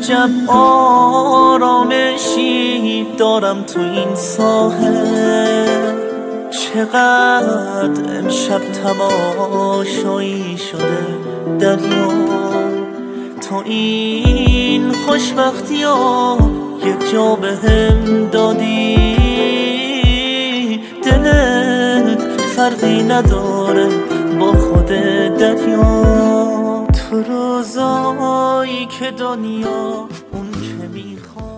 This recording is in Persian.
عجب آرامشی دارم تو این ساحل، چقدر امشب تماشایی شده دریا. تو این خوشبختی ها یک جا بهم دادی، دلت فرقی نداره با خود دریا. تو روزایی که دنیا اون که میخواد